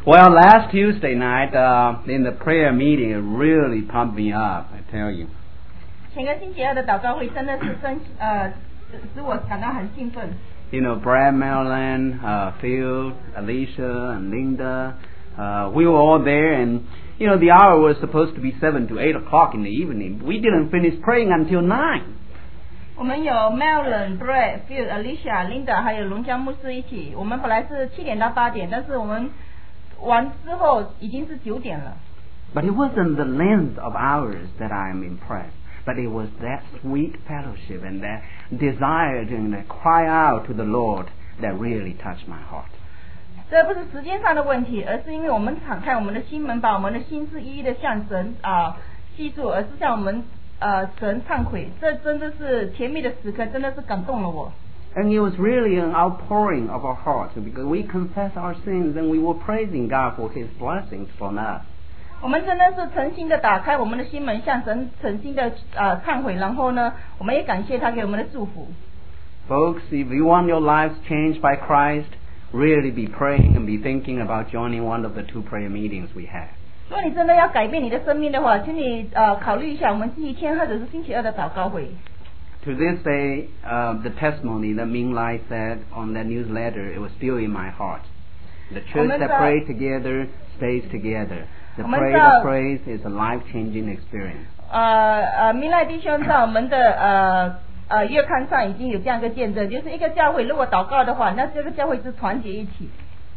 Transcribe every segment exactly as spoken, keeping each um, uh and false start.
Well, last Tuesday night uh, in the prayer meeting, it really pumped me up, I tell you. 前个星期二的祷告会真的是真呃使我感到很兴奋。 You know, Brad, Marilyn, uh, Phil, Alicia, and Linda, uh, we were all there, and you know the hour was supposed to be seven to eight o'clock in the evening. We didn't finish praying until nine. 我们有 Marilyn、Brad、Phil、Alicia、Linda 还有龙江牧师一起。我们本来是七点到八点，但是我们完之后已经是九点了。 But it wasn't the length of hours that I am impressed, but it was that sweet fellowship and that desire and that cry out to the Lord that really touched my heart. 这不是时间上的问题，而是因为我们敞开我们的心门，把我们的心思一一的向神啊记住，而是向我们呃神忏悔。这真的是甜蜜的时刻，真的是感动了我。 And it was really an outpouring of our hearts because we confessed our sins and we were praising God for His blessings on us. 我们真的是诚心的打开我们的心门，向神诚心的呃忏悔，然后呢，我们也感谢他给我们的祝福。 Folks, if you want your lives changed by Christ, really be praying and be thinking about joining one of the two prayer meetings we have. 如果你真的要改变你的生命的话，请你呃考虑一下我们星期天或者是星期二的祷告会。 To this day, uh, the testimony that Ming Lai said on that newsletter, it was still in my heart. The church that prays together stays together. The prayer that prays is a life-changing experience. 呃呃，明赖弟兄在我们的呃呃月刊上已经有这样一个见证，就是一个教会如果祷告的话，那这个教会是团结一起。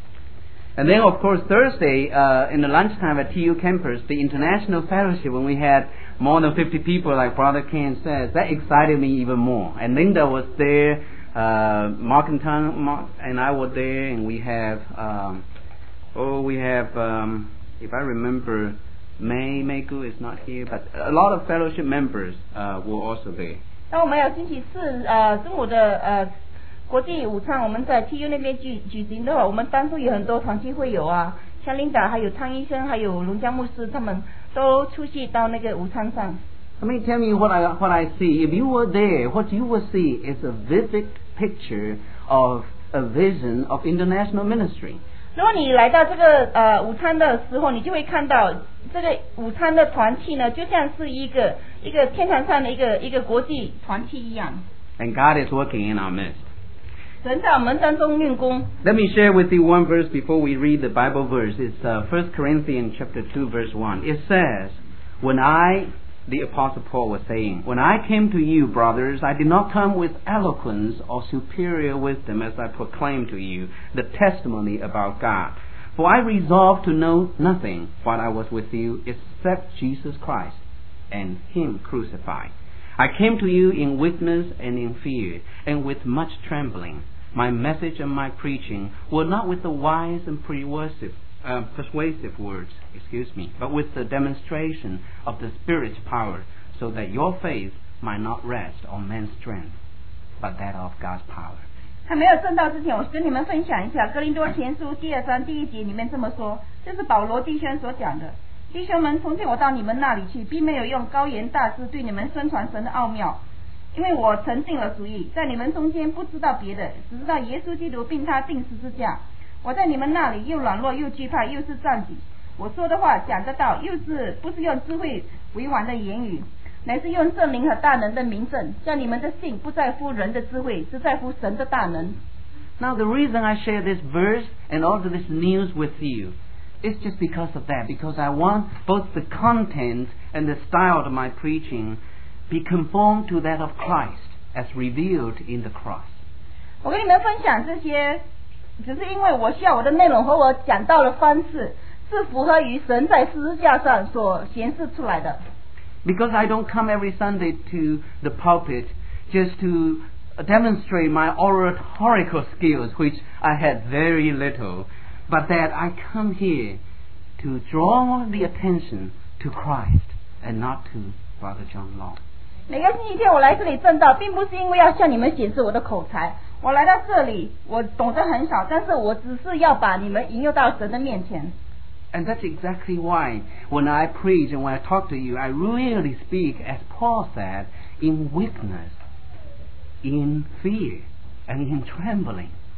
And then, of course, Thursday, uh, in the lunchtime at T U campus, the international fellowship, when we had more than fifty people, like Brother Ken says, that excited me even more. And Linda was there, uh, Mark and Tan, Mark and I were there, and we have, um, oh, we have, um, if I remember, May Meigu is not here, but a lot of fellowship members uh, were also there. 那我们有星期四呃中午的呃国际午餐，我们在 T U 那边举举行的话，我们当初有很多团契会友啊，像 Linda 还有汤医生还有龙江牧师，他们都出席到那个午餐上。 I mean, tell me what I what I see. If you were there, what you will see is a vivid picture of a vision of international ministry. 如果你来到这个呃午餐的时候，你就会看到这个午餐的团契呢，就像是一个一个天堂上的一个一个国际团契一样。 And God is working in our midst. 神在我们当中运工。 Let me share with you one verse before we read the Bible verse. It's uh, First Corinthians chapter two, verse one. It says, "When I," the Apostle Paul was saying, "when I came to you, brothers, I did not come with eloquence or superior wisdom as I proclaimed to you the testimony about God. For I resolved to know nothing while I was with you except Jesus Christ and Him crucified. I came to you in weakness and in fear and with much trembling. My message and my preaching were not with the wise and persuasive, uh, persuasive words, excuse me, but with the demonstration of the Spirit's power, so that your faith might not rest on man's strength, but that of God's power." 还没有正道之前，我跟你们分享一下《哥林多前书》第二章第一节里面这么说，这是保罗弟兄所讲的。弟兄们，从前我到你们那里去，并没有用高言大志对你们宣传神的奥妙，因为我曾定了主意，在你们中间不知道别的，只知道耶稣基督并他定十字架。我在你们那里又软弱又惧怕，又是战兢。我说的话讲得到，又是不是用智慧委婉的言语，乃是用圣灵和大能的明证，叫你们的信不在乎人的智慧，是在乎神的大能。 Now the reason I share this verse and also this news with you, it's just because of that, because I want both the content and the style of my preaching be conformed to that of Christ as revealed in the cross. 我跟你们分享这些，只是因为我需要我的内容和我讲道的方式是符合于神在十字架上所显示出来的。 Because I don't come every Sunday to the pulpit just to demonstrate my oratorical skills, which I had very little, but that I come here to draw the attention to Christ and not to Brother John Long. 每个星期天我来这里正道，并不是因为要向你们显示我的口才。我来到这里，我懂得很少，但是我只是要把你们引诱到神的面前。 And that's exactly why when I preach and when I talk to you, I really speak, as Paul said, in weakness, in fear, and in trembling.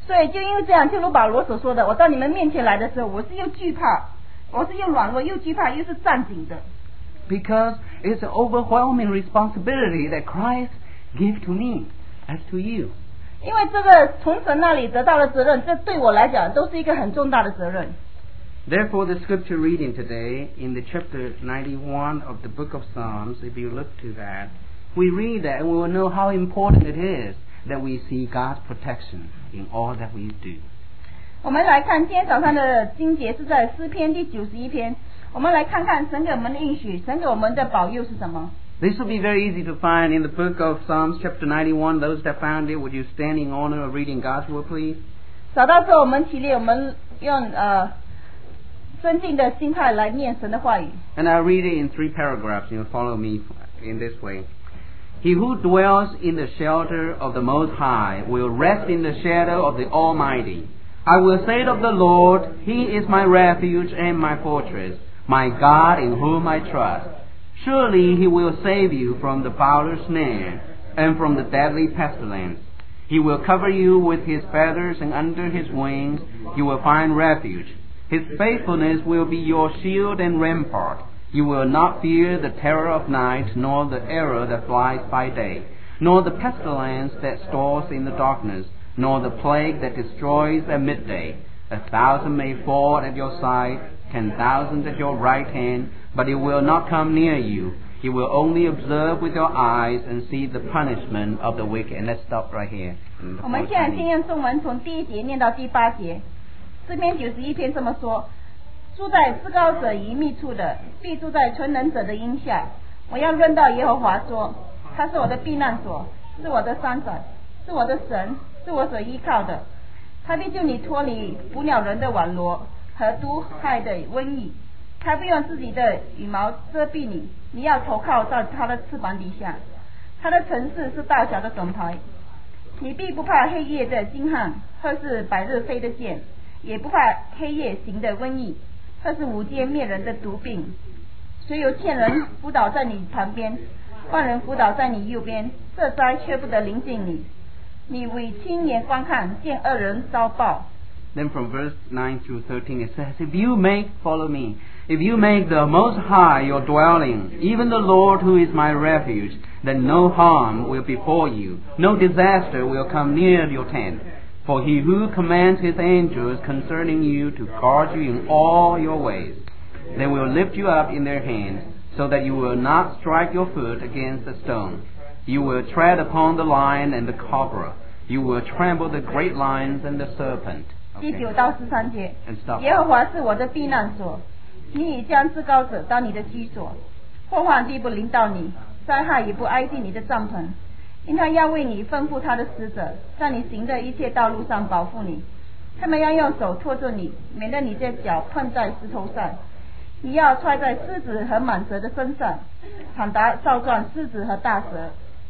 所以就因为这样，就如保罗所说的，我到你们面前来的时候，我是又惧怕，我是又软弱又惧怕，又是战兢的。 Because it's an overwhelming responsibility that Christ gave to me as to you. 因为这个从神那里得到的责任，这对我来讲都是一个很重大的责任。 Therefore, the scripture reading today in the chapter ninety-one of the book of Psalms, if you look to that, we read that and we will know how important it is that we see God's protection in all that we do. 我们来看今天早上的经节是在诗篇第九十一篇，我们来看看神给我们的应许，神给我们的保佑是什么。 This will be very easy to find in the book of Psalms chapter ninety-one. Those that found it, would you stand in honor of reading God's word, please? 找到之后，我们起立，我们用呃尊敬的心态来念神的话语。 And I'll read it in three paragraphs. You'll follow me in this way. He who dwells in the shelter of the Most High will rest in the shadow of the Almighty. I will say of the Lord, He is my refuge and my fortress, my God in whom I trust. Surely He will save you from the fowler's snare and from the deadly pestilence. He will cover you with His feathers, and under His wings you will find refuge. His faithfulness will be your shield and rampart. You will not fear the terror of night, nor the arrow that flies by day, nor the pestilence that stalks in the darkness, nor the plague that destroys at midday. A thousand may fall at your side, ten thousand at your right hand, but it will not come near you. You will only observe with your eyes and see the punishment of the wicked. And let's stop right here. 我们现在先用中文从第一节念到第八节。诗篇九十一篇这么说：住在至高者隐秘处的，必住在全能者的荫下。我要论到耶和华说，他是我的避难所，是我的山寨，是我的神，是我所依靠的。他必救你脱离捕鸟人的网罗和毒害的瘟疫。他不用自己的羽毛遮蔽你，你要投靠到他的翅膀底下。他的城市是大小的盾牌，你必不怕黑夜的惊撼，或是百日飞的箭，也不怕黑夜行的瘟疫，或是午间灭人的毒病。虽有千人伏倒在你旁边，万人伏倒在你右边，这灾却不得临近你。你为亲眼观看，见恶人遭报。 Then from verse nine through thirteen it says, If you make, follow me, if you make the Most High your dwelling, even the Lord who is my refuge, then no harm will befall you, no disaster will come near your tent. For he who commands his angels concerning you to guard you in all your ways, they will lift you up in their hands, so that you will not strike your foot against a stone. You will tread upon the lion and the cobra. You will trample the great lions and the serpent. 第九到十三节， And stop. 耶和华是我的避难所，你已将至高者当你的居所，祸患必不临到你，灾害也不挨近你的帐篷，因他要为你吩咐他的使者，在你行的一切道路上保护你。他们要用手托住你，免得你的脚碰在石头上。你要踹在狮子和蟒蛇的身上，倘打少壮狮子和大蛇。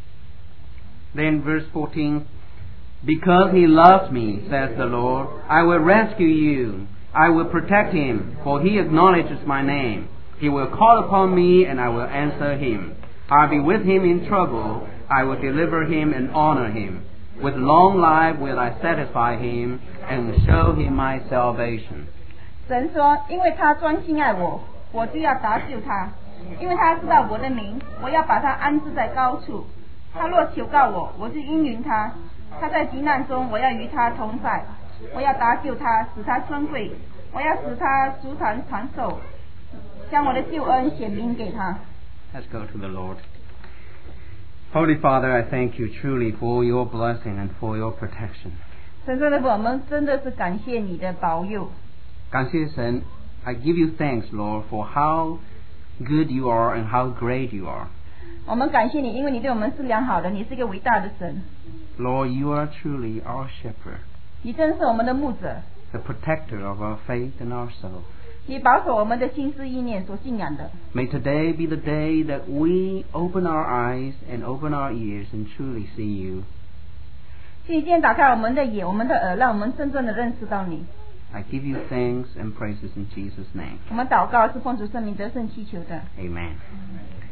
Then verse fourteen, Because he loves me, says the Lord, I will rescue you. I will protect him, for he acknowledges my name. He will call upon me, and I will answer him. I'll be with him in trouble. I will deliver him and honor him. With long life will I satisfy him and show him my salvation. 神说，因为他专心爱我，我就要搭救他，因为他知道我的名，我要把他安置在高处。他若求告我，我就应允他。他在急难中，我要与他同在，我要搭救他，使他尊贵，我要使他足长长寿，将我的救恩显明给他。 Let's go to the Lord. Holy Father, I thank you truly for your blessing and for your protection. 神圣的父，我们真的是感谢你的保佑。 感谢神, I give you thanks, Lord, for how good you are and how great you are. 我们感谢你，因为你对我们是良好的，你是一个伟大的神。 Lord, you are truly our shepherd, 你真是我们的牧者， the protector of our faith and our soul. 你保守我们的心思意念所信仰的。 May today be the day that we open our eyes and open our ears and truly see you. 请你今天打开我们的眼，我们的耳，让我们真正的认识到你。 I give you thanks and praises in Jesus' name. 我们祷告是奉主圣名得胜祈求的。 Amen.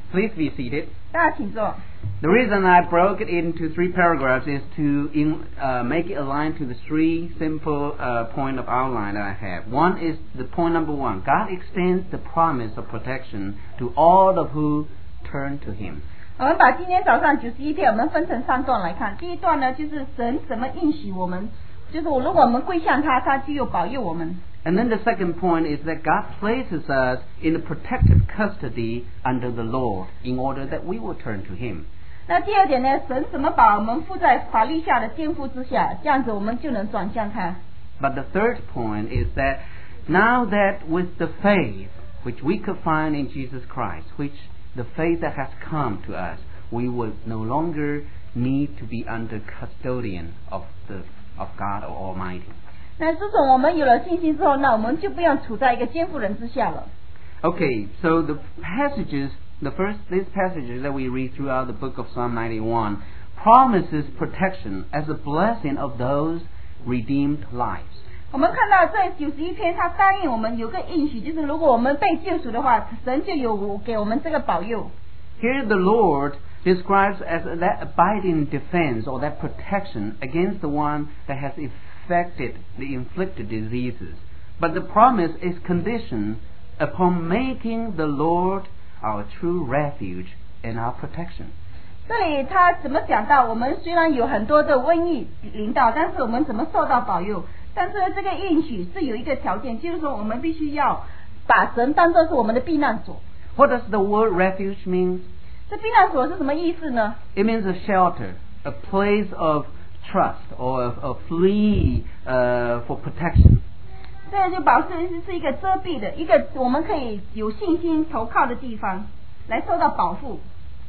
Please be seated. 大家请坐。 The reason I broke it into three paragraphs is to in, uh, make it align to the three simple uh, point of outline that I have. One is the point number one. God extends the promise of protection to all of who turn to Him. 我们把今天早上九十一篇我们分成三段来看。第一段呢，就是神怎么应许我们，就是我如果我们归向他，他就有保佑我们。 And then the second point is that God places us in a protective custody under the Lord in order that we will turn to Him. 那第二点呢，神怎么把我们附在法律下的监护之下，这样子我们就能转向他。 But the third point is that now that with the faith which we could find in Jesus Christ, which the faith that has come to us, we will no longer need to be under custodian of the of God Almighty. 那自从我们有了信心之后，那我们就不用处在一个监护人之下了。 Okay, so the passages, the first these passages that we read throughout the book of Psalm ninety-one promises protection as a blessing of those redeemed lives. 我们看到这九十一篇，他答应我们有个应许，就是如果我们被救赎的话，神就有给我们这个保佑。 Here the Lord describes as that abiding defense or that protection against the one that has affected the inflicted diseases. But the promise is conditioned upon making the Lord our true refuge and our protection. 这里他怎么讲到，我们虽然有很多的瘟疫临到，但是我们怎么受到保佑？但是这个应许是有一个条件，就是说我们必须要把神当作是我们的避难所。 What does the word refuge mean? 这避难所是什么意思呢？ It means a shelter, a place of trust or a, a flea uh, for protection. 这个就保是是一个遮蔽的，一个我们可以有信心投靠的地方，来受到保护。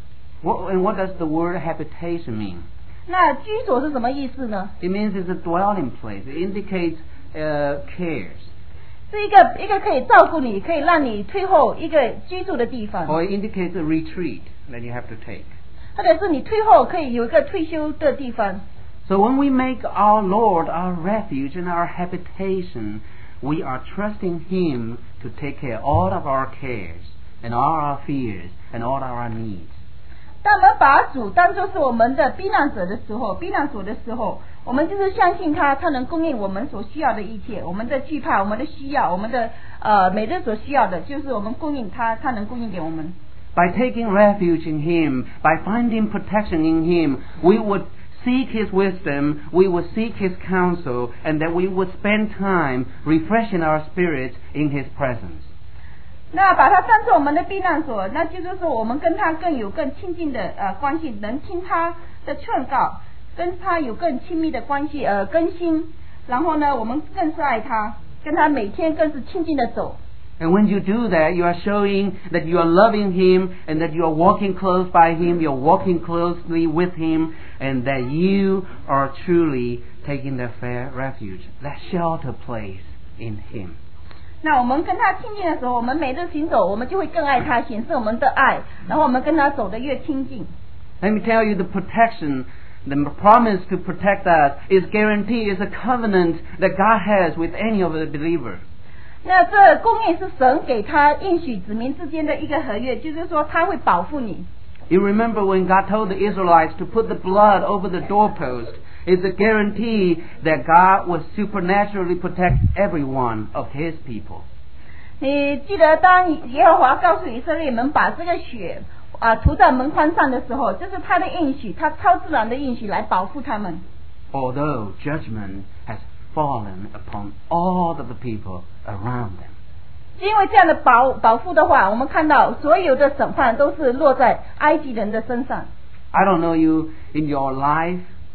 What, and what does the word habitation mean? 那居所是什么意思呢？ It means it's a dwelling place. It indicates uh, cares. 是一个一个可以照顾你，可以让你退后一个居住的地方， Or it indicates a retreat that you have to take. 或者是你退后可以有一个退休的地方。 So when we make our Lord our refuge and our habitation, we are trusting Him to take care of all of our cares and all our fears and all our needs. 当我们把主当作是我们的避难者的时候，避难所的时候，我们就是相信他，他能供应我们所需要的一切，我们的惧怕，我们的需要，我们的呃每日所需要的，就是我们供应他，他能供应给我们。 By taking refuge in Him, by finding protection in Him, we would seek His wisdom, we would seek His counsel, and that we would spend time refreshing our spirits in His presence. 那把它当作我们的避难所，那就是说我们跟他更有更亲近的呃关系，能听他的劝告，跟他有更亲密的关系呃更新，然后呢，我们更是爱他，跟他每天更是亲近的走。 And when you do that, you are showing that you are loving Him and that you are walking close by Him, you are walking closely with Him, and that you are truly taking that fair refuge, that shelter place in Him. 那我们跟他亲近的时候，我们每日行走，我们就会更爱他，显示我们的爱，然后我们跟他走得越亲近。 Let me tell you, the protection, the promise to protect us is guaranteed, is a covenant that God has with any of the believer. 那这供应是神给他应许子民之间的一个合约，就是说他会保护你。 You remember when God told the Israelites to put the blood over the doorpost, it's a guarantee that God will supernaturally protect every one of His people. 你记得当耶和华告诉以色列人把这个血啊涂在门框上的时候，这是他的应许，他超自然的应许来保护他们。 Although judgment has fallen upon all of the people around them. 因为这样的保保护的话，我们看到所有的审判都是落在埃及人的身上。 I don't know you in your life,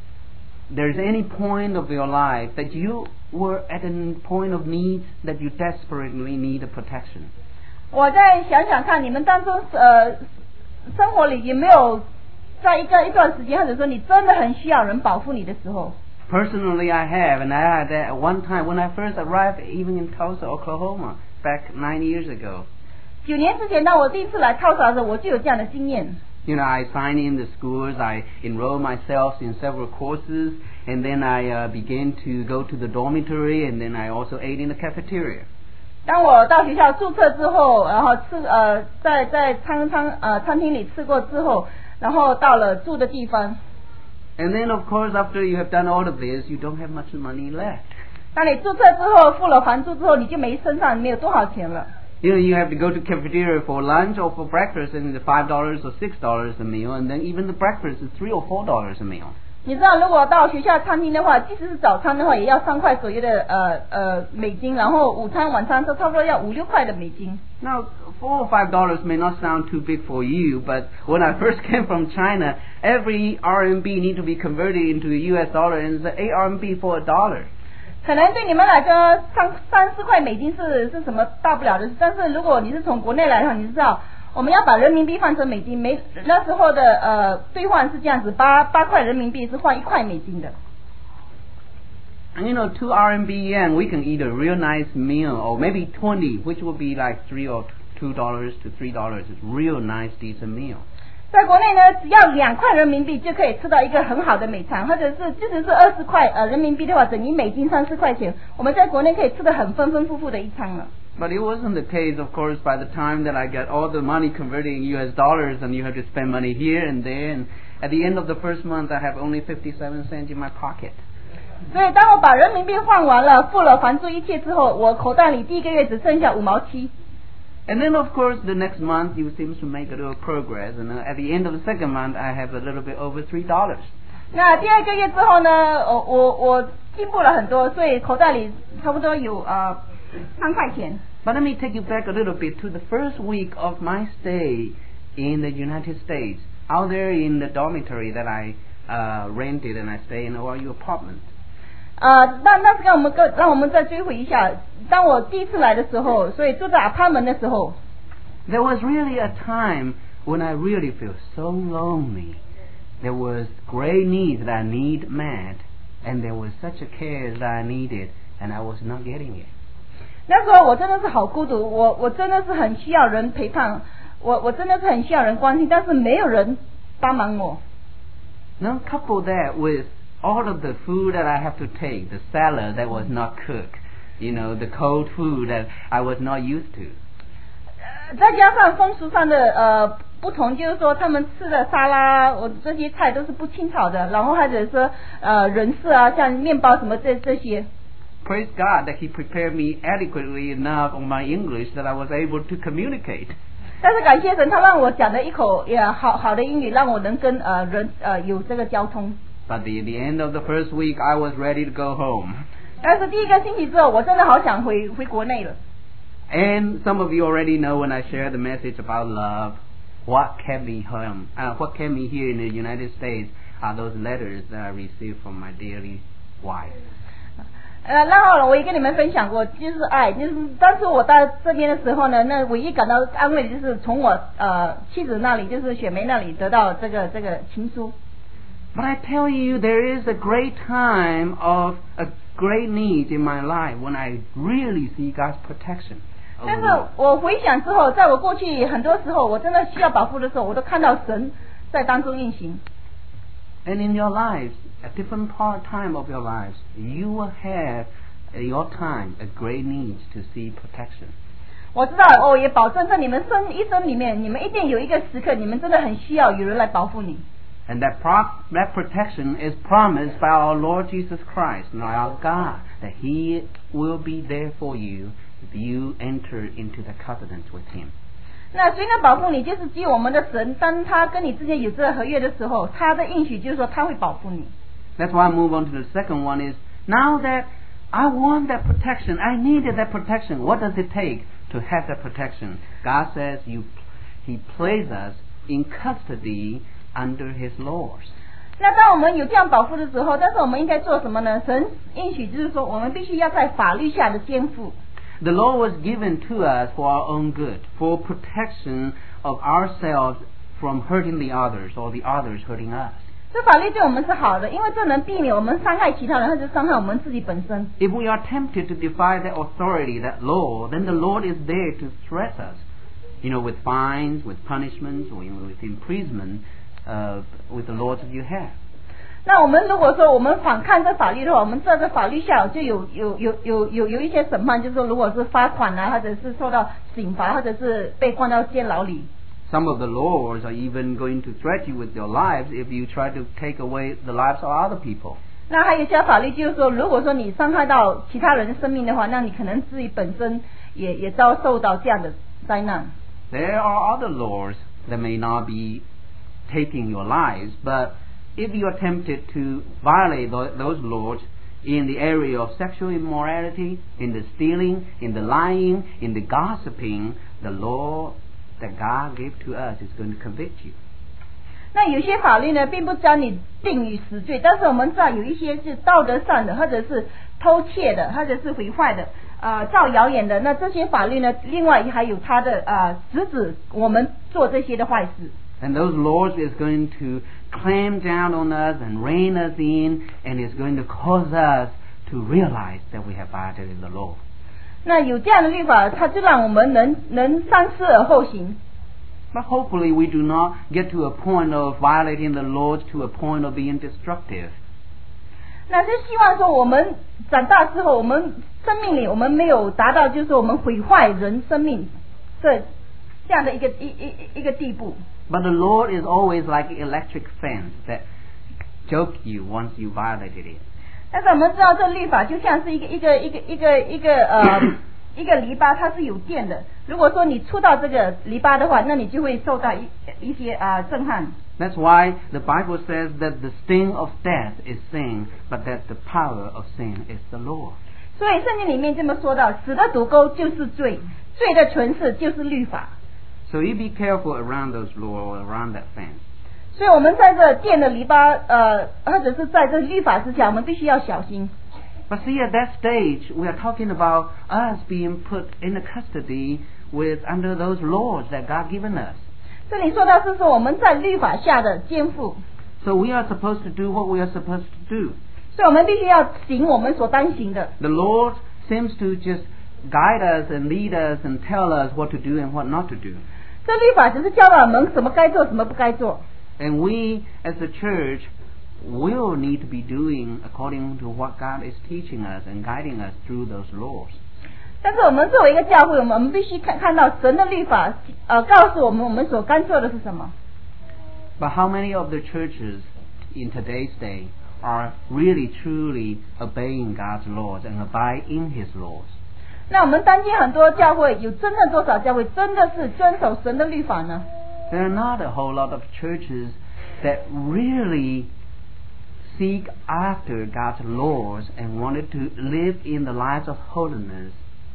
there's any point of your life that you were at a point of need that you desperately need a protection. 我再想想看，你们当中呃生活里有没有在一个一段时间，或者说你真的很需要人保护你的时候？ Personally, I have, and I had that at one time when I first arrived, even in Tulsa, Oklahoma, back nine years ago. 九年之前，当我第一次来套萨的时候，我就有这样的经验。 You know, I signed in the schools, I enrolled myself in several courses, and then I uh, began to go to the dormitory, and then I also ate in the cafeteria. 当我到学校注册之后，然后吃呃在在餐餐呃餐厅里吃过之后，然后到了住的地方。 And then of course after you have done all of this, you don't have much money left. 当你注册之后付了房租之后，你就没身上没有多少钱了。 You know, you have to go to cafeteria for lunch or for breakfast, and it's five dollars or six dollars a meal, and then even the breakfast is three or four dollars a meal. 你知道，如果到学校餐厅的话，即使是早餐的话，也要三块左右的呃呃美金，然后午餐、晚餐都差不多要五六块的美金。 Now, four or five dollars may not sound too big for you, but when I first came from China, every R M B need to be converted into a U S dollar, and it's eight R M B for a dollar. 可能对你们来说，三三四块美金是是什么大不了的事，但是如果你是从国内来的话，你知道我们要把人民币换成美金，每那时候的呃兑换是这样子，八八块人民币是换一块美金的。 And you know, two R M B yen, we can eat a real nice meal, or maybe twenty, which would be like three or two dollars to three dollars. It's real nice, decent meal. 在国内呢，只要两块人民币就可以吃到一个很好的美餐，或者是即使是二十块呃人民币的话，等于美金三四块钱，我们在国内可以吃得很丰丰富富的一餐了。 But it wasn't the case, of course, by the time that I got all the money converted in U S dollars, and you have to spend money here and there, and at the end of the first month, I have only fifty-seven cents in my pocket. 所以当我把人民币换完了，付了房租一切之后，我口袋里第一个月只剩下五毛七。 And then, of course, the next month you seem to make a little progress, and uh, at the end of the second month, I have a little bit over three dollars. 那第二个月之后呢，我我我进步了很多，所以口袋里差不多有呃三块钱。 But let me take you back a little bit to the first week of my stay in the United States, out there in the dormitory that I uh, rented and I stay in our apartment. 呃，那那是让我们个让我们再追回一下，当我第一次来的时候，所以住在 apartment 的时候 There was really a time when I really feel so lonely. There was great needs that I need met, and there was such a care that I needed, and I was not getting it. 那时候我真的是好孤独，我我真的是很需要人陪伴，我我真的是很需要人关心，但是没有人帮忙我。 Now couple that with all of the food that I have to take, the salad that was not cooked, you know, the cold food that I was not used to. 再加上风俗上的呃不同，就是说他们吃的沙拉，我这些菜都是不清炒的，然后或者说呃人事啊，像面包什么这这些。 Praise God that He prepared me adequately enough on my English that I was able to communicate. 但是感谢神，他让我讲的一口也好好的英语，让我能跟呃人呃有这个交通。 But at the end of the first week, I was ready to go home. 但是第一个星期之后，我真的好想回回国内了。 And some of you already know when I share the message about love, what kept me home, uh, what kept me here in the United States are those letters that I received from my dearly wife. 呃，然后我也跟你们分享过，就是爱，就是当时我到这边的时候呢，那唯一感到安慰的就是从我呃妻子那里，就是雪梅那里得到这个这个情书。 But I tell you, there is a great time of a great need in my life when I really see God's protection. 但是我回想之后，在我过去很多时候，我真的需要保护的时候，我都看到神在当中运行。 And in your lives, at different part time of your lives, you will have in your time a great need to see protection. 我知道，我也保证在你们生一生里面，你们一定有一个时刻，你们真的很需要有人来保护你。 And that pro- that protection is promised by our Lord Jesus Christ, and our God, that He will be there for you if you enter into the covenant with Him. 那谁能保护你？就是基于我们的神，当他跟你之间有这个合约的时候，他的应许就是说他会保护你。 That's why I move on to the second one is, now that I want that protection, I needed that protection, what does it take to have that protection? God says you, He places us in custody under His laws. 那当我们有这样保护的时候，但是我们应该做什么呢？神应许就是说，我们必须要在法律下的肩负。 The law was given to us for our own good, for protection of ourselves from hurting the others or the others hurting us. 这法律对我们是好的，因为这能避免我们伤害其他人，或者伤害我们自己本身。 If we are tempted to defy that authority, that law, then the Lord is there to threat us, you know, with fines, with punishments, or even with imprisonment, uh, with the laws that you have. 那我们如果说我们反抗这法律的话，我们知道这法律下就有有有有有有一些审判，就是说如果是罚款啊，或者是受到刑罚，或者是被关到监牢里。 Some of the laws are even going to threaten you with your lives if you try to take away the lives of other people. 那还有一些法律就是说，如果说你伤害到其他人的生命的话，那你可能自己本身也也遭受到这样的灾难。 There are other laws that may not be taking your lives, but if you are tempted to violate those laws in the area of sexual immorality, in the stealing, in the lying, in the gossiping, the law that God gave to us is going to convict you. 那有些法律呢，并不将你定于死罪，但是我们知道有一些是道德上的，或者是偷窃的，或者是毁坏的，呃，造谣言的。那这些法律呢，另外还有它的呃，直指我们做这些的坏事。 And those laws is going to clamp down on us and rein us in, and is going to cause us to realize that we have violated the law. 那有这样的律法，它就让我们能能三思而后行。 But hopefully we do not get to a point of violating the laws to a point of being destructive. 那是希望说我们长大之后，我们生命里我们没有达到就是我们毁坏人生命这这样的一个一一一个地步。 But the law is always like an electric fence that chokes you once you violated it. 但是我们知道这律法就像是一个一个一个一个一个呃一个篱笆，它是有电的。如果说你触到这个篱笆的话，那你就会受到一一些啊、呃、震撼。 That's why the Bible says that the sting of death is sin, but that the power of sin is the law. 所以圣经里面这么说到，死的毒钩就是罪，罪的权势就是律法。 So you be careful around those laws, around that fence. 所以我们在这电的篱笆，呃，或者是在这律法之下，我们必须要小心。 But see, at that stage, we are talking about us being put in the custody with under those laws that God given us. 这里说到是说我们在律法下的监护。 So we are supposed to do what we are supposed to do. 所以我们必须要行我们所当行的。 The Lord seems to just guide us and lead us and tell us what to do and what not to do. 这律法只是教导我们什么该做，什么不该做。 And we, as a church, will need to be doing according to what God is teaching us and guiding us through those laws. 但是我们作为一个教会，我们必须看看到神的律法，呃，告诉我们我们所该做的是什么。 But how many of the churches in today's day are really truly obeying God's laws and abide in His laws? 那我们当今很多教会有真正多少教会真的是遵守神的律法呢？ There are not a whole lot of churches that really seek after God's laws and wanted to live in the lives of holiness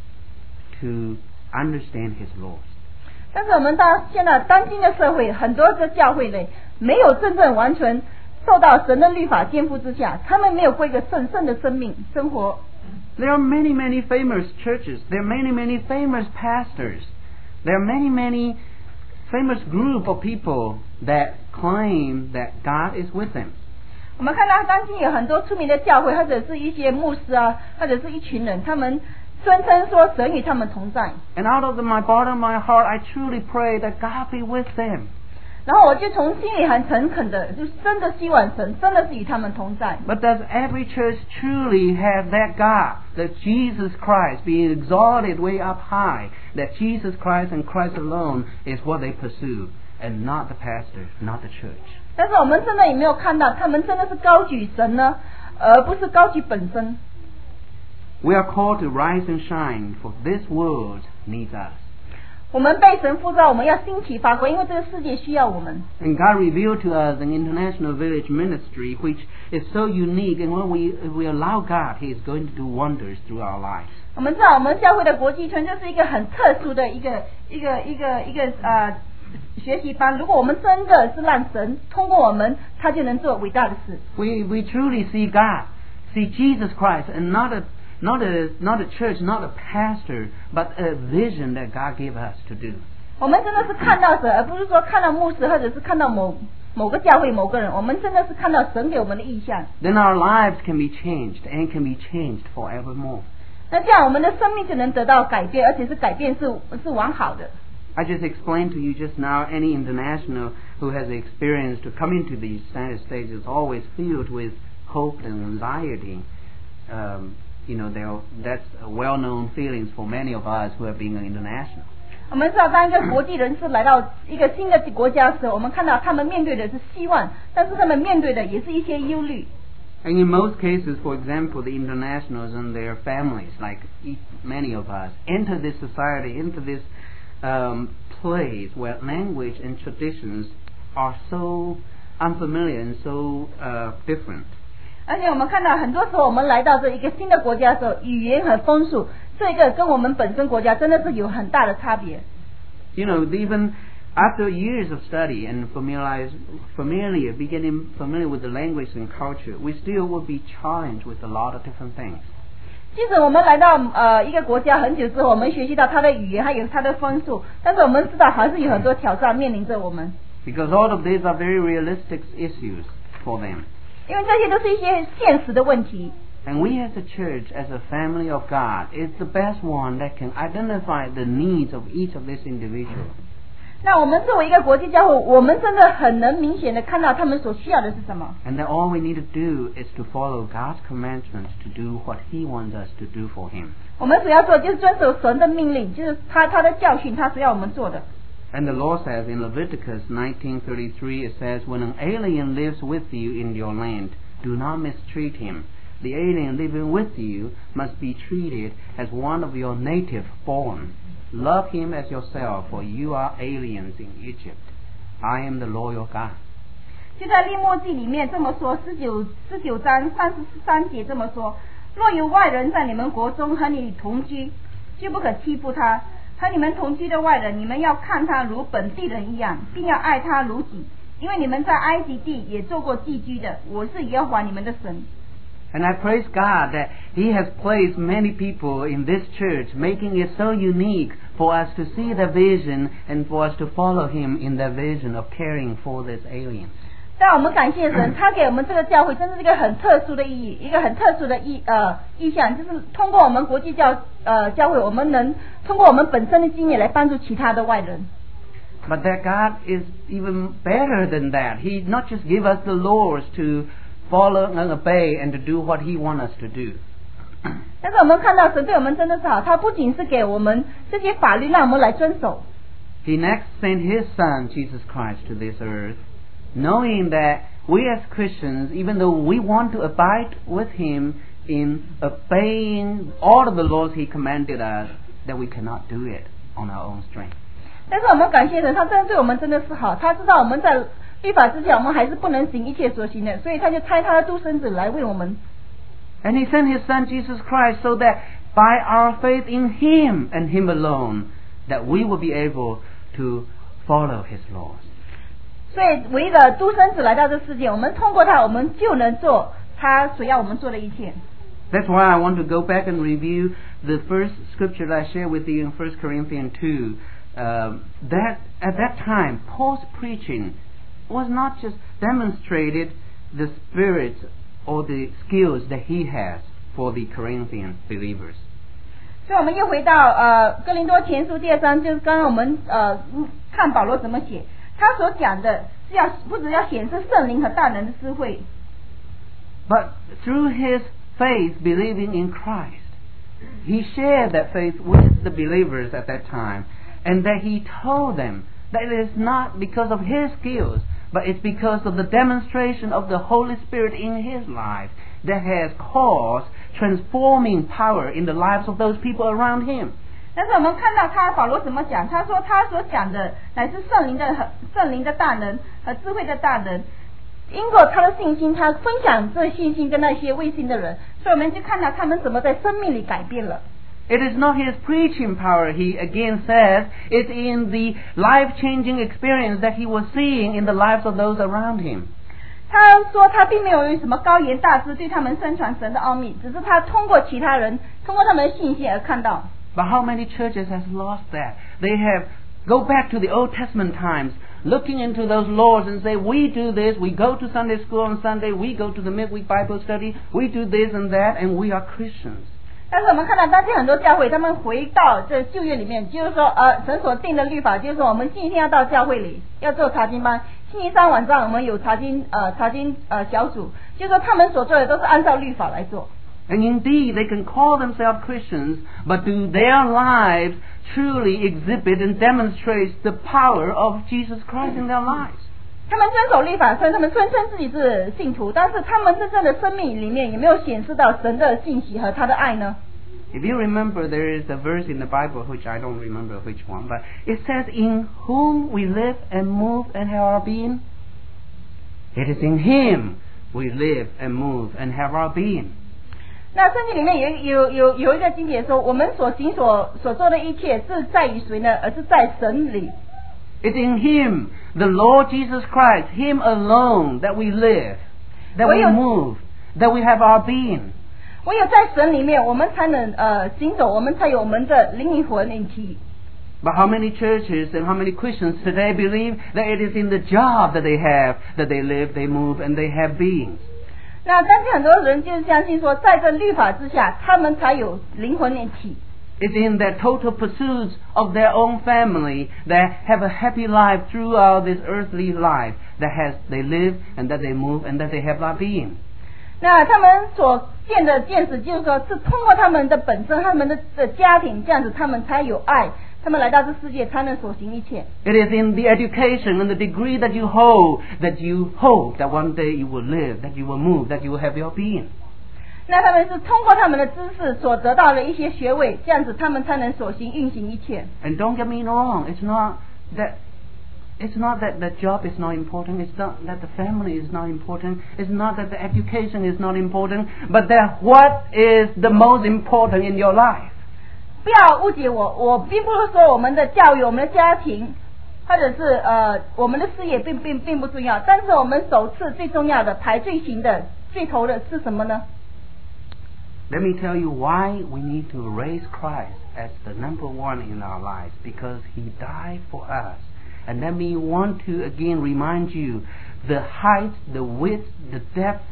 to understand His laws. 但是我们到现在当今的社会，很多的教会内没有真正完全受到神的律法监护之下，他们没有过一个神圣的生命生活。 There are many, many famous churches. There are many, many famous pastors. There are many, many famous group of people that claim that God is with them. 我们看到当今有很多出名的教会，或者是一些牧师啊，或者是一群人，他们宣称说神与他们同在。 And out of my bottom of my heart, I truly pray that God be with them. 然后我就从心里很诚恳的，就真的希望神真的是与他们同在。 But does every church truly have that God, that Jesus Christ being exalted way up high, that Jesus Christ and Christ alone is what they pursue, and not the pastor, not the church? 但是我们真的有没有看到，他们真的是高举神呢，而不是高举本身。 We are called to rise and shine, for this world needs us. 我们被神呼召，我们要兴起发光，因为这个世界需要我们。 And God revealed to us an international village ministry which is so unique, and when we if we allow God, He is going to do wonders through our lives. 我们知道，我们教会的国际村就是一个很特殊的一个一个一个一个呃学习班。如果我们真的是让神通过我们，他就能做伟大的事。 We we truly see God, see Jesus Christ, and not a Not a, not a church, not a pastor, but a vision that God gave us to do. 我们真的是看到神，而不是说看到牧师，或者是看到某某个教会某个人。我们真的是看到神给我们的意象。 Then our lives can be changed and can be changed forevermore. 那这样我们的生命就能得到改变，而且是改变是是往好的。 I just explained to you just now any international who has experienced coming to the United States is always filled with hope and anxiety. Um, you know, that's well-known feelings for many of us who have been international. 我们知道，当一个国际人士来到一个新的国家时，我们看到他们面对的是希望，但是他们面对的也是一些忧虑。 And in most cases, for example, the internationals and their families, like many of us, enter this society, into this um, place where language and traditions are so unfamiliar and so uh, different. 而且我们看到很多时候，我们来到这一个新的国家的时候，语言和风俗，这个跟我们本身国家真的是有很大的差别。 You know, even after years of study and familiarize, familiar, beginning familiar with the language and culture, we still will be challenged with a lot of different things. 即使我们来到呃一个国家很久之后，我们学习到它的语言还有它的风俗，但是我们知道还是有很多挑战面临着我们。 Because all of these are very realistic issues for them. 因为这些都是一些现实的问题。 And we as a church, as a family of God, is the best one that can identify the needs of each of these individuals. 那我们作为一个国际教会，我们真的很能明显的看到他们所需要的是什么。 And then all we need to do is to follow God's commandments to do what He wants us to do for Him. 我们所要做就是遵守神的命令，就是他他的教训，他所要我们做的。 And the Lord says in Leviticus nineteen thirty-three, it says, "When an alien lives with you in your land, do not mistreat him. The alien living with you must be treated as one of your native born. Love him as yourself, for you are aliens in Egypt. I am the Lord your God." 就在利未记里面这么说，十九十九章三十三节这么说：若有外人在你们国中和你同居，就不可欺负他。和你们同居的外人，你们要看他如本地人一样，并要爱他如己，因为你们在埃及地也做过寄居的。我是耶和华你们的神。 And I praise God that He has placed many people in this church, making it so unique for us to see the vision and for us to follow Him in the vision of caring for this alien. 但我们感谢神，他给我们这个教会真是一个很特殊的意义，一个很特殊的意呃意向，就是通过我们国际教呃教会，我们能通过我们本身的经验来帮助其他的外人。 But that God is even better than that. He not just give us the laws to follow and obey and to do what He wants us to do. 但是我们看到神对我们真的是好，他不仅是给我们这些法律让我们来遵守。 He next sent His Son Jesus Christ to this earth, knowing that we as Christians, even though we want to abide with Him in obeying all of the laws He commanded us, that we cannot do it on our own strength. 但是我们感谢神，他真的对我们真的是好，他知道我们在律法之前，我们还是不能行一切所行的，所以他就差他的独生子来为我们。 And He sent His Son Jesus Christ so that by our faith in Him and Him alone, that we will be able to follow His laws. 所以唯一的独生子来到这世界，我们通过他，我们就能做他所要我们做的一切。 That's why I want to go back and review the first scripture that I shared with you in First Corinthians two. Uh, that at that time, Paul's preaching was not just demonstrated the spirit or the skills that he has for the Corinthian believers. 所以我们又回到呃哥林多前书第二章，就是刚刚我们呃看保罗怎么写，他所讲的是要不只要显示圣灵和大能的智慧。 But through his faith, believing in Christ, he shared that faith with the believers at that time, and that he told them that it is not because of his skills, but it's because of the demonstration of the Holy Spirit in his life that has caused transforming power in the lives of those people around him. 但是我们看到他保罗怎么讲，他说他所讲的乃是圣灵的圣灵的大能和智慧的大能，因过他的信心，他分享这信心跟那些未信的人，所以我们就看到他们怎么在生命里改变了。 It is not his preaching power, he again says, it's in the life-changing experience that he was seeing in the lives of those around him. 他说他并没有用什么高言大志对他们宣传神的奥秘，只是他通过其他人，通过他们的信心而看到。 But how many churches has lost that? They have go back to the Old Testament times, looking into those laws and say, we do this, we go to Sunday school on Sunday, we go to the midweek Bible study, we do this and that, and we are Christians. 但是我们看到当今很多教会，他们回到这旧约里面，就是说，呃，神所定的律法，就是说我们星期天要到教会里，要做查经班， 星期三晚上我们有查经呃查经呃小组，就说他们所做的都是按照律法来做。 And indeed, they can call themselves Christians, but do their lives truly exhibit and demonstrate the power of Jesus Christ in their lives? 他们遵守律法，虽然他们宣称自己是信徒，但是他们真正的生命里面有没有显示到神的信息和他的爱呢？ If you remember, there is a verse in the Bible, which I don't remember which one, but it says, "In whom we live and move and have our being." It is in Him we live and move and have our being. 那圣经里面有有有有一个经节说，我们所行所所做的一切是在于谁呢？而是在神里。 It's in Him, the Lord Jesus Christ, Him alone, that we live, that we move, that we have our being. 唯有在神里面，我们才能呃行走，我们才有我们的灵魂灵体。 But how many churches and how many Christians today believe that it is in the job that they have, that they live, they move, and they have beings? 那但是很多人就是相信说，在这律法之下，他们才有灵魂灵体。 It's in their total pursuits of their own family that have a happy life throughout this earthly life, that has they live and that they move and that they have their being. 那他们所见的见识，就是说是通过他们的本身，他们的的家庭，这样子他们才有爱，他们来到这世界才能所行一切。 It is in the education and the degree that you hold that you hope that one day you will live, that you will move, that you will have your being. 那他们是通过他们的知识所得到的一些学位，这样子他们才能所行运行一切。 And don't get me wrong, it's not that it's not that the job is not important, it's not that the family is not important, it's not that the education is not important, but that what is the most important in your life. 不要误解我，我并不是说我们的教育、我们的家庭，或者是呃我们的事业并并并不重要，但是我们首次最重要的、排最行的、最头的是什么呢？ Let me tell you why we need to raise Christ as the number one in our lives, because He died for us. And let me want to again remind you the height, the width, the depth,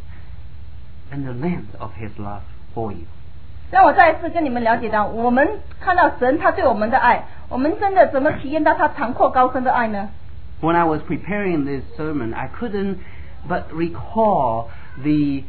and the length of His love for you. 让我再一次跟你们了解到，我们看到神他对我们的爱，我们真的怎么体验到他长阔高深的爱呢？ When I was preparing this sermon, I couldn't but recall the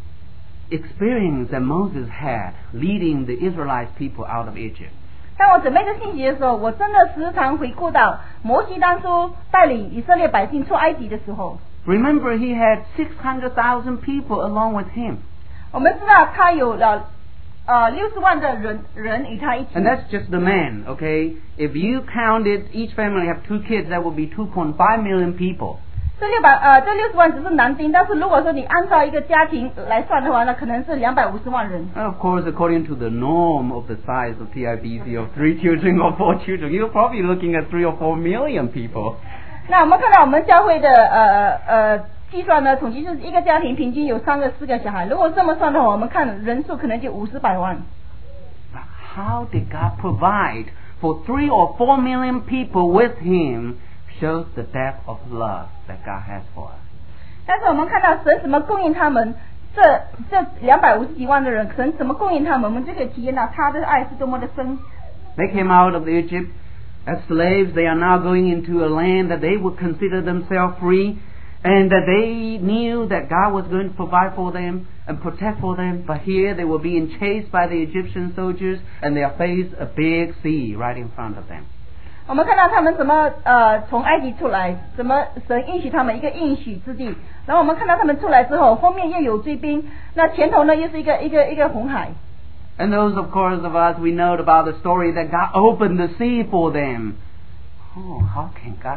experience that Moses had leading the Israelite people out of Egypt. 当我准备这信息的时候，我真的时常回顾到摩西当初带领以色列百姓出埃及的时候。 Remember, he had six hundred thousand people along with him. 我们知道他有了呃六十万的人人与他一起。 And that's just the men, okay? If you counted each family have two kids, that would be two point five million people. 这六百呃这六十万只是男丁，但是如果说你按照一个家庭来算的话，那可能是两百五十万人。 And of course, according to the norm of the size of T I B C of three children or four children, you're probably looking at three or four million people. 那我们看到我们教会的呃呃计算呢，统计是一个家庭平均有三个四个小孩。如果这么算的话，我们看人数可能就五十百万。 But how did God provide for three or four million people with Him? Shows the depth of love that God has for us. 但是我们看到神怎么供应他们，这这两百五十几万的人，神怎么供应他们，我们就可以体验到他的爱是多么的深。 They came out of Egypt as slaves. They are now going into a land that they would consider themselves free, and that they knew that God was going to provide for them and protect for them. But here they were being chased by the Egyptian soldiers, and they faced a big sea right in front of them. 我们看到他们怎么呃从埃及出来，怎么神应许他们一个应许之地，然后我们看到他们出来之后，后面又有追兵，那前头呢又是一个一个一个红海。 And those, of course, of us, we know about the story that God opened the sea for them. Oh, how can God?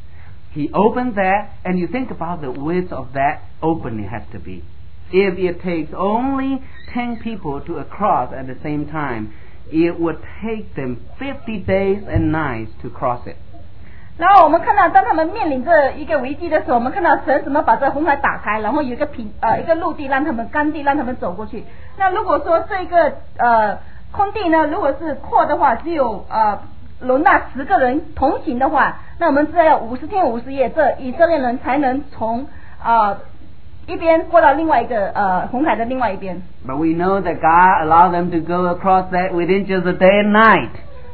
He opened that, and you think about the width of that opening has to be. If it takes only ten people to cross at the same time, it would take them fifty days and nights to cross it. 然后我们看到，当他们面临这一个危机的时候，我们看到神怎么把这红海打开，然后有一个平呃一个陆地让他们干地让他们走过去。那如果说这个呃空地呢，如果是阔的话，只有呃容纳十个人同行的话，那我们知道要五十天五十夜，这以色列人才能从啊。呃一边过到另外一个呃红海的另外一边。 But we know that God allowed them to go across that within just a day and night.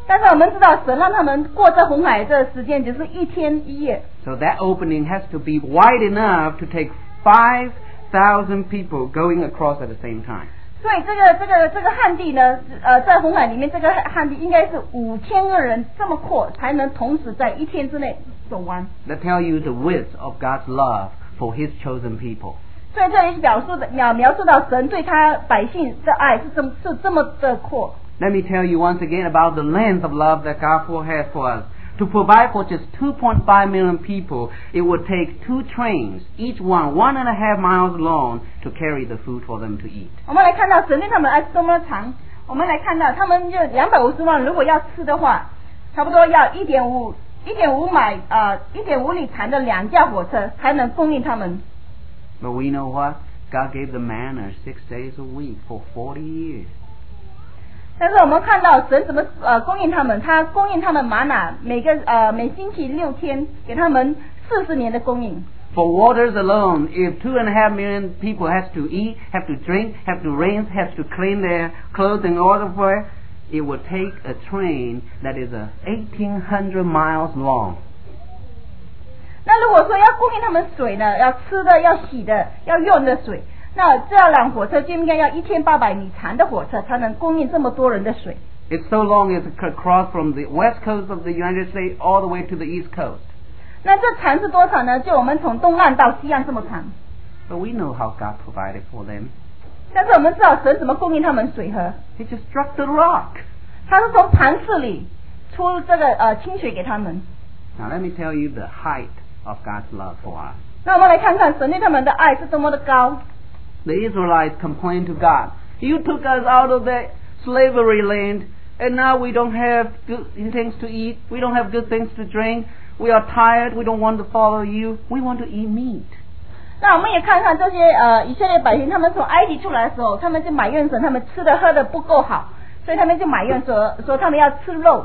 但是我们知道神让他们过这红海的时间只是一天一夜。 So that opening has to be wide enough to take five thousand people going across at the same time. 所以这个这个这个旱地呢，呃，在红海里面这个旱地应该是五千个人这么阔，才能同时在一天之内走完。 That tell you the width of God's love for His chosen people. 所以这里描述的描描述到神对他百姓的爱是这么是这么的阔。 Let me tell you once again about the length of love that God has for us. To provide for just two point five million people, it would take two trains, each one one and a half miles long, to carry the food for them to eat. 我们来看到神对他们爱是多么长。我们来看到他们就两百五十万，如果要吃的话，差不多要一点五一点五买啊一点五里长的两架火车才能供应他们。 But we know what? God gave the manna six days a week for forty years. 但是我们看到神怎么呃供应他们，他供应他们玛瑙，每个呃每星期六天给他们四十年的供应。 For waters alone, if two and a half million people has to eat, have to drink, have to rinse, have to clean their clothes in order for it, it would take a train that is a eighteen hundred miles long. 那如果说要供应他们水呢，要吃的、要洗的、要用的水。那这辆火车就应该要一千八百米长的火车才能供应这么多人的水。 It's so long as it could cross from the west coast of the United States all the way to the east coast. 那这长是多长呢？就我们从东岸到西岸这么长。 But we know how God provided for them. 但是我们知道神怎么供应他们水喝。 He just struck the rock. 他是从磐石里出这个呃清水给他们。 Now let me tell you the height of God's love for us. 那我们来看看神对他们的爱是多么的高。 The Israelites complained to God, "You took us out of the slavery land, and now we don't have good things to eat. We don't have good things to drink. We are tired. We don't want to follow you. We want to eat meat." 那我们也看看这些呃以色列百姓，他们从埃及出来的时候，他们就埋怨神，他们吃的喝的不够好，所以他们就埋怨说说他们要吃肉。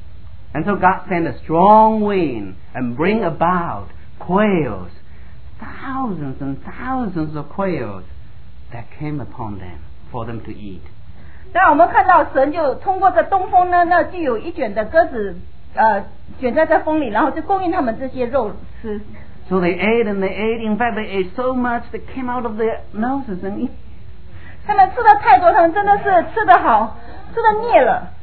And so God sent a strong wind and bring about quails, thousands and thousands of quails that came upon them for them to eat. 那我们看到神就通过这东风呢，那就有一卷的鸽子呃卷在这风里，然后就供应他们这些肉吃。 So they ate and they ate. In fact, they ate so much that came out of their noses and eat. 他们吃的太多，他们真的是吃得好，吃得腻了。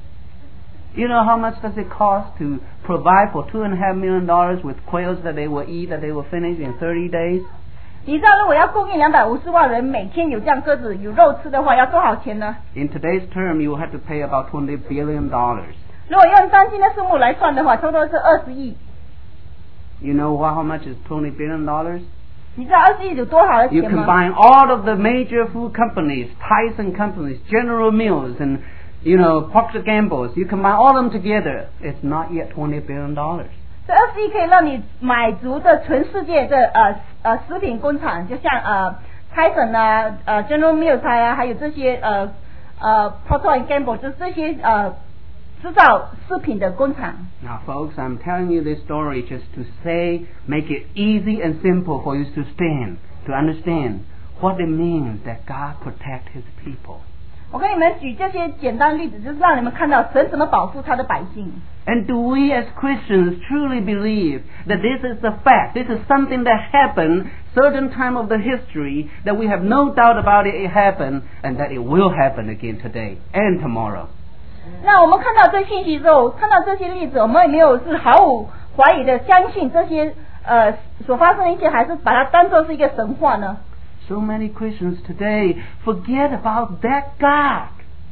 You know how much does it cost to provide for two and a half million dollars with quails that they will eat, that they will finish in thirty days? 你知道如果要供应两百五十万人每天有这样鸽子有肉吃的话，要多少钱呢？ In today's term, you will have to pay about twenty billion dollars. 如果用当今的数目来算的话，差不多是二十亿。 You know how much is twenty billion dollars? 你知道二十亿有多少的 You 钱吗？ combine all of the major food companies, Tyson companies, General Mills, and you know Procter Gamble. You combine all of them together, it's not yet twenty billion dollars. 这二十亿可以让你买足的全世界的呃呃食品工厂，就像呃 Tyson 啊、呃 General Mills 啊，还有这些呃呃 Procter Gamble， 就是这些呃制造食品的工厂。 Now, folks, I'm telling you this story just to say, make it easy and simple for you to stand, to understand what it means that God protect His people. 我跟你们举这些简单例子，就是让你们看到神怎么保护他的百姓。 And do we as Christians truly believe that this is a fact, this is something that happened certain time of the history, that we have no doubt about it, it happened, and that it will happen again today and tomorrow? 那我们看到这信息之后，看到这些例子，我们有没有是毫无怀疑的相信这些呃所发生的一切，还是把它当作是一个神话呢？ So many Christians today forget about that God.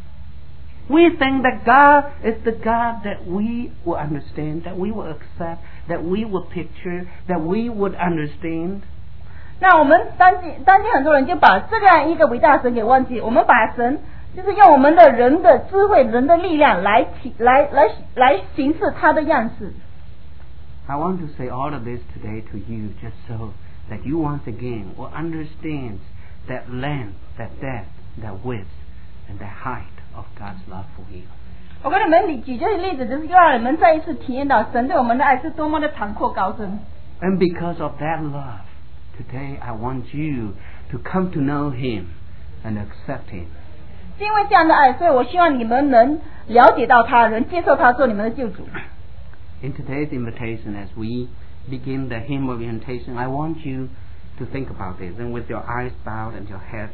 We think that God is the God that we will understand, that we will accept, that we will picture, that we would understand. 那我们当今当今很多人就把这样一个伟大的神给忘记，我们把神就是用我们的人的智慧、人的力量来来来来行事他的样式。 I want to say all of this today to you just so that you once again will understand that length, that depth, that width, and that height of God's love for you. 我跟你们举这些例子，就是要让你们再一次体验到神对我们的爱是多么的长阔高深。 And because of that love, today I want you to come to know Him and accept Him 是因为这样的爱，所以我希望你们能了解到他，能接受他做你们的救主。 In today's invitation, as we begin the hymn of invitation, I want you to think about this, and with your eyes bowed and your heads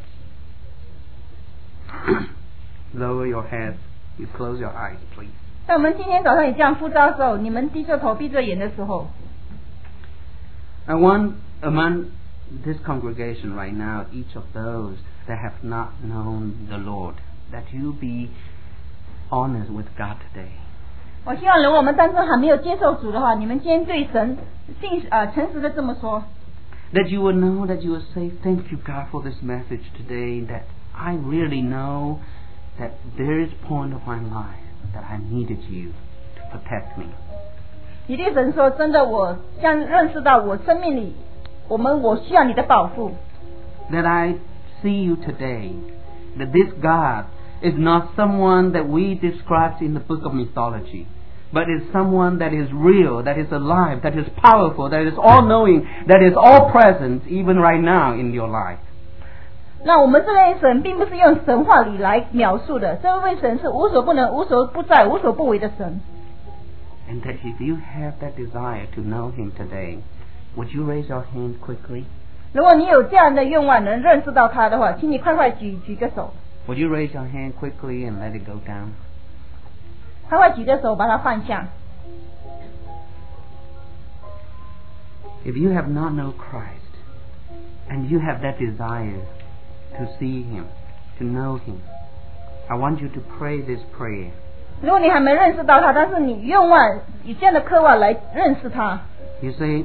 lower your heads, you close your eyes, please. 在我们今天早上也这样呼召的时候，你们低着头闭着眼的时候， I want among this congregation right now, each of those that have not known the Lord, that you be honest with God today. 我希望如果我们当中还没有接受主的话，你们今天对神信呃诚实的这么说。 That you will know, that you will say, thank you God for this message today, that I really know that there is a point of my life that I needed you to protect me. 你对神说，真的，我将认识到我生命里，我们我需要你的保护。 That I see you today, that this God is not someone that we describe in the book of mythology, but is someone that is real, that is alive, that is powerful, that is all-knowing, that is all-present, even right now in your life. 那我们这位神并不是用神话里来描述的，这位神是无所不能、无所不在、无所不为的神。 And that if you have that desire to know Him today, would you raise your hand quickly? 如果你有这样的愿望，能认识到他的话，请你快快举举个手， Would you raise your hand quickly and let it go down? 快快举个手，把它放下。 If you have not known Christ, and you have that desire to see Him, to know Him, I want you to pray this prayer. 如果你还没认识到他，但是你愿望以这样的渴望来认识他， You say,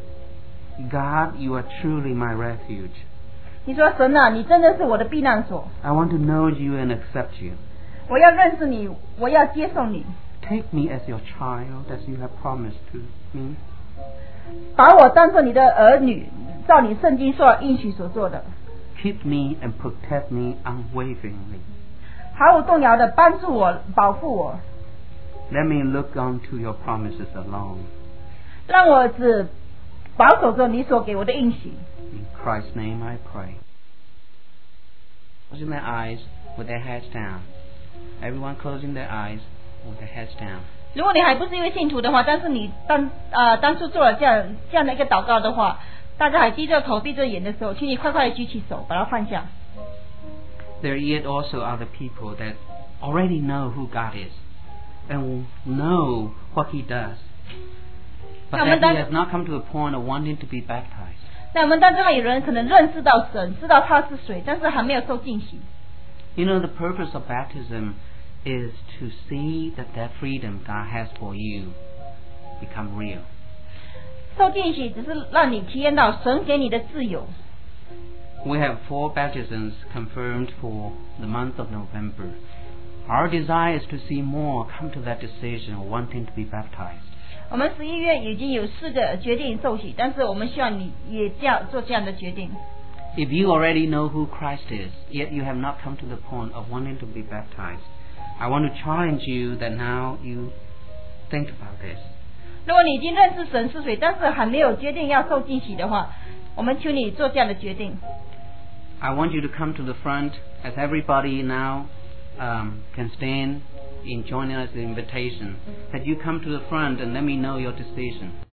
God, you are truly my refuge. 你说神啊，你真的是我的避难所， I want to know you and accept you. 我要认识你，我要接受你， Take me as your child, as you have promised to me. 把我当做你的儿女，照你圣经所应许所做的， Keep me and protect me unwaveringly. 毫无动摇的帮助我、保护我， Let me look unto your promises alone. 让我只保守着你所给我的应许。 In Christ's name I pray. Closing their eyes with their heads down. Everyone closing their eyes with their heads down. 如果你还不是一位信徒的话，但是你当呃当初做了这样这样的一个祷告的话，大家还低着头闭着眼的时候，请你快快地举起手，把它放下。 There yet also other people that already know who God is and know what He does, but that He has not come to the point of wanting to be baptized. 那我们当中有人可能认识到神，知道他是谁，但是还没有受浸洗。 You know, the purpose of baptism is to see that that freedom God has for you become real. 受浸洗只是让你体验到神给你的自由。 We have four baptisms confirmed for the month of November. Our desire is to see more come to that decision of wanting to be baptized. 我们十一月已经有四个决定受洗，但是我们希望你也这样做这样的决定。 If you already know who Christ is, yet you have not come to the point of wanting to be baptized, I want to challenge you that now you think about this. 如果你已经认识神是谁，但是还没有决定要受浸洗的话，我们求你做这样的决定。 I want you to come to the front as everybody now um, can stand in joining us in the invitation. That you come to the front and let me know your decision.